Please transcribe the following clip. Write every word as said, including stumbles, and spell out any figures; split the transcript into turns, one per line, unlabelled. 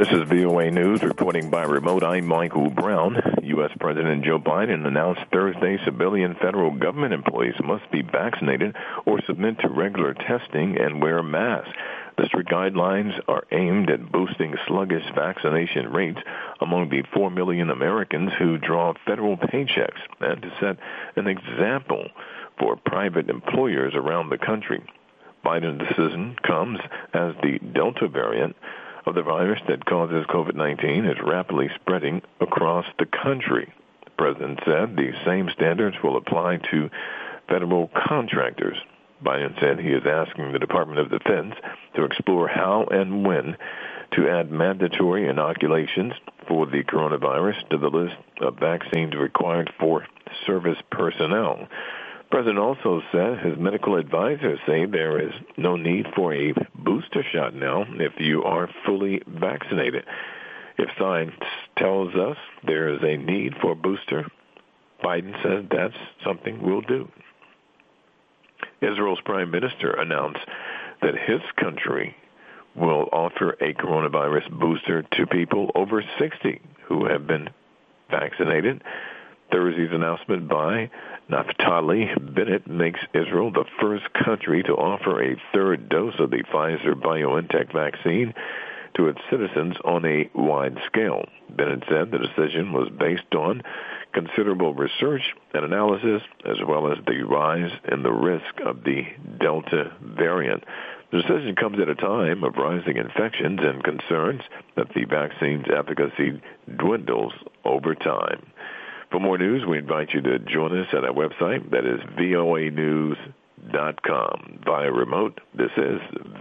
This is V O A News reporting by remote. I'm Michael Brown. U S. President Joe Biden announced Thursday civilian federal government employees must be vaccinated or submit to regular testing and wear masks. The strict guidelines are aimed at boosting sluggish vaccination rates among the four million Americans who draw federal paychecks and to set an example for private employers around the country. Biden's decision comes as the Delta variant of the virus that causes COVID nineteen is rapidly spreading across the country. The president said the same standards will apply to federal contractors. Biden said he is asking the Department of Defense to explore how and when to add mandatory inoculations for the coronavirus to the list of vaccines required for service personnel. The president also said his medical advisors say there is no need for a booster shot now if you are fully vaccinated. If science tells us there is a need for a booster, Biden says that's something we'll do. Israel's prime minister announced that his country will offer a coronavirus booster to people over sixty who have been vaccinated. Thursday's announcement by Naftali Bennett makes Israel the first country to offer a third dose of the Pfizer-BioNTech vaccine to its citizens on a wide scale. Bennett said the decision was based on considerable research and analysis, as well as the rise in the risk of the Delta variant. The decision comes at a time of rising infections and concerns that the vaccine's efficacy dwindles over time. For more news, we invite you to join us at our website. That is V O A news dot com. Via remote, this is